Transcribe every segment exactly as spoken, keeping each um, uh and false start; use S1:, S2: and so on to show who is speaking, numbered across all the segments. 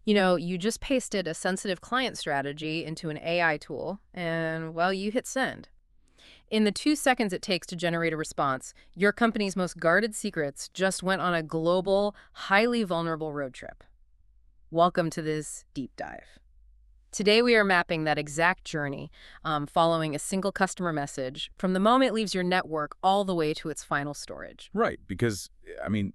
S1: You know, you just pasted a sensitive client strategy into an A I tool, and, well, you hit send. In the two seconds it takes to generate a response, your company's most guarded secrets just went on a global, highly vulnerable road trip. Welcome to this deep dive. Today we are mapping that exact journey, um, following a single customer message from the moment it leaves your network all the way to its final storage.
S2: Right, because, I mean,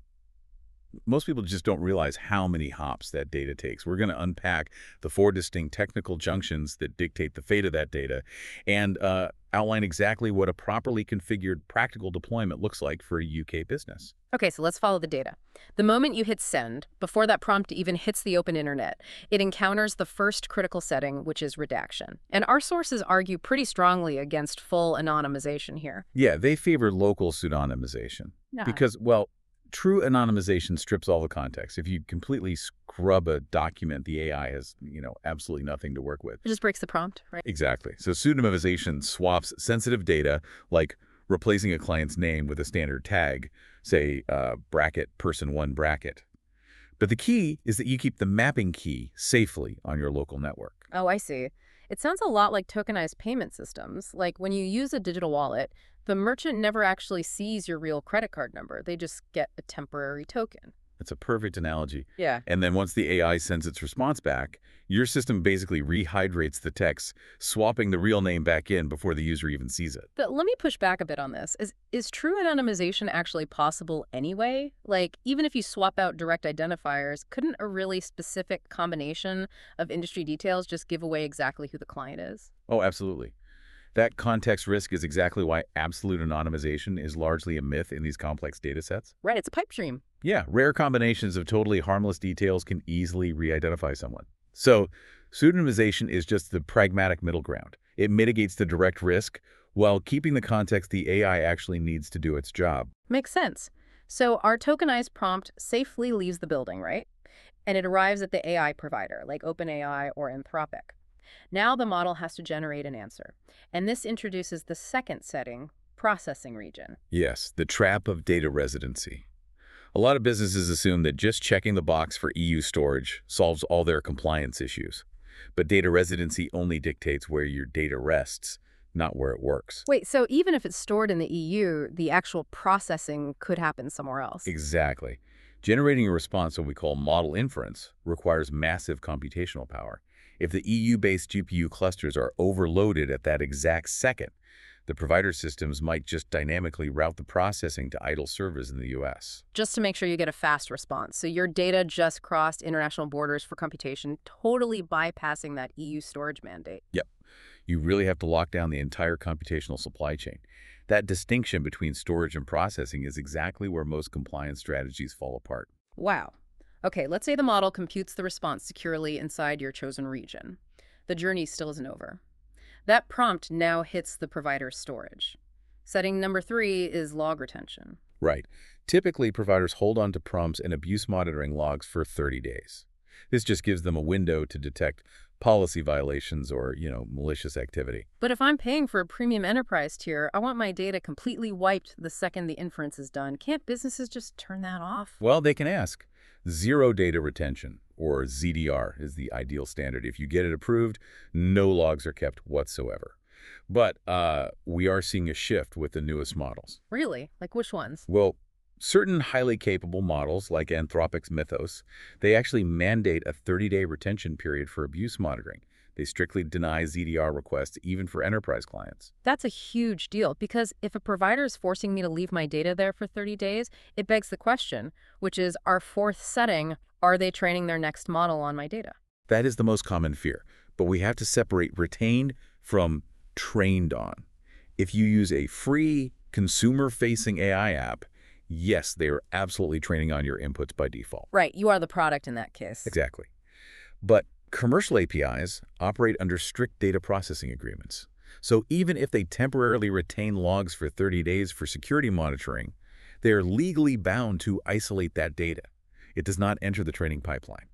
S2: most people just don't realize how many hops that data takes. We're going to unpack the four distinct technical junctions that dictate the fate of that data and uh, outline exactly what a properly configured practical deployment looks like for a U K business.
S1: Okay, so let's follow the data. The moment you hit send, before that prompt even hits the open internet, it encounters the first critical setting, which is redaction. And our sources argue pretty strongly against full anonymization here.
S2: Yeah, they favor local pseudonymization
S1: Yeah.
S2: because, well, true anonymization strips all the context. If you completely scrub a document, the A I has, you know, absolutely nothing to work with.
S1: It just breaks the prompt, right?
S2: Exactly. So pseudonymization swaps sensitive data, like replacing a client's name with a standard tag, say uh, bracket person one bracket. But the key is that you keep the mapping key safely on your local network.
S1: Oh, I see. It sounds a lot like tokenized payment systems. Like when you use a digital wallet, the merchant never actually sees your real credit card number. They just get a temporary token.
S2: That's a perfect analogy.
S1: Yeah.
S2: And then once the A I sends its response back, your system basically rehydrates the text, swapping the real name back in before the user even sees it.
S1: But let me push back a bit on this. Is is true anonymization actually possible anyway? Like, even if you swap out direct identifiers, couldn't a really specific combination of industry details just give away exactly who the client is?
S2: Oh, absolutely. That context risk is exactly why absolute anonymization is largely a myth in these complex data sets.
S1: Right, it's a pipe dream.
S2: Yeah, rare combinations of totally harmless details can easily re-identify someone. So pseudonymization is just the pragmatic middle ground. It mitigates the direct risk while keeping the context the A I actually needs to do its job.
S1: Makes sense. So our tokenized prompt safely leaves the building, right? And it arrives at the A I provider, like OpenAI or Anthropic. Now the model has to generate an answer. And this introduces the second setting, processing region.
S2: Yes, the trap of data residency. A lot of businesses assume that just checking the box for E U storage solves all their compliance issues. But data residency only dictates where your data rests, not where it works.
S1: Wait, so even if it's stored in the E U, the actual processing could happen somewhere else?
S2: Exactly. Generating a response, what we call model inference, requires massive computational power. If the E U-based G P U clusters are overloaded at that exact second, the provider systems might just dynamically route the processing to idle servers in the U S.
S1: Just to make sure you get a fast response. So your data just crossed international borders for computation, totally bypassing that E U storage mandate.
S2: Yep. You really have to lock down the entire computational supply chain. That distinction between storage and processing is exactly where most compliance strategies fall apart.
S1: Wow. Okay, let's say the model computes the response securely inside your chosen region. The journey still isn't over. That prompt now hits the provider's storage. Setting number three is log retention.
S2: Right. Typically, providers hold on to prompts and abuse monitoring logs for thirty days. This just gives them a window to detect policy violations or, you know, malicious activity.
S1: But if I'm paying for a premium enterprise tier, I want my data completely wiped the second the inference is done. Can't businesses just turn that off?
S2: Well, they can ask. Zero data retention, or Z D R, is the ideal standard. If you get it approved, no logs are kept whatsoever. But uh, we are seeing a shift with the newest models.
S1: Really? Like which ones?
S2: Well, certain highly capable models, like Anthropic's Mythos, they actually mandate a thirty-day retention period for abuse monitoring. They strictly deny Z D R requests even for enterprise clients.
S1: That's a huge deal because if a provider is forcing me to leave my data there for thirty days, it begs the question, which is our fourth setting, are they training their next model on my data?
S2: That is the most common fear, but we have to separate retained from trained on. If you use a free consumer-facing A I app, yes, they are absolutely training on your inputs by default.
S1: Right, you are the product in that case.
S2: Exactly. But commercial A P Is operate under strict data processing agreements. So even if they temporarily retain logs for thirty days for security monitoring, they are legally bound to isolate that data. It does not enter the training pipeline.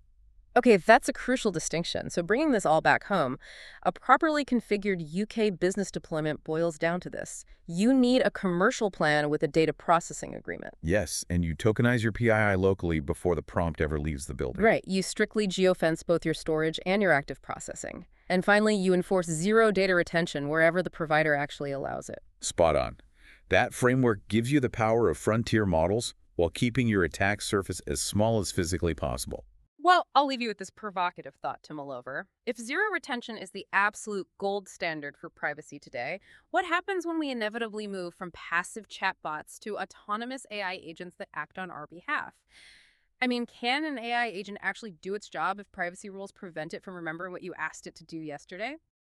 S1: Okay, that's a crucial distinction. So bringing this all back home, a properly configured U K business deployment boils down to this. You need a commercial plan with a data processing agreement.
S2: Yes, and you tokenize your P I I locally before the prompt ever leaves the building.
S1: Right, you strictly geofence both your storage and your active processing. And finally, you enforce zero data retention wherever the provider actually allows it.
S2: Spot on. That framework gives you the power of frontier models while keeping your attack surface as small as physically possible.
S1: Well, I'll leave you with this provocative thought to mull over. If zero retention is the absolute gold standard for privacy today, what happens when we inevitably move from passive chatbots to autonomous A I agents that act on our behalf? I mean, can an A I agent actually do its job if privacy rules prevent it from remembering what you asked it to do yesterday?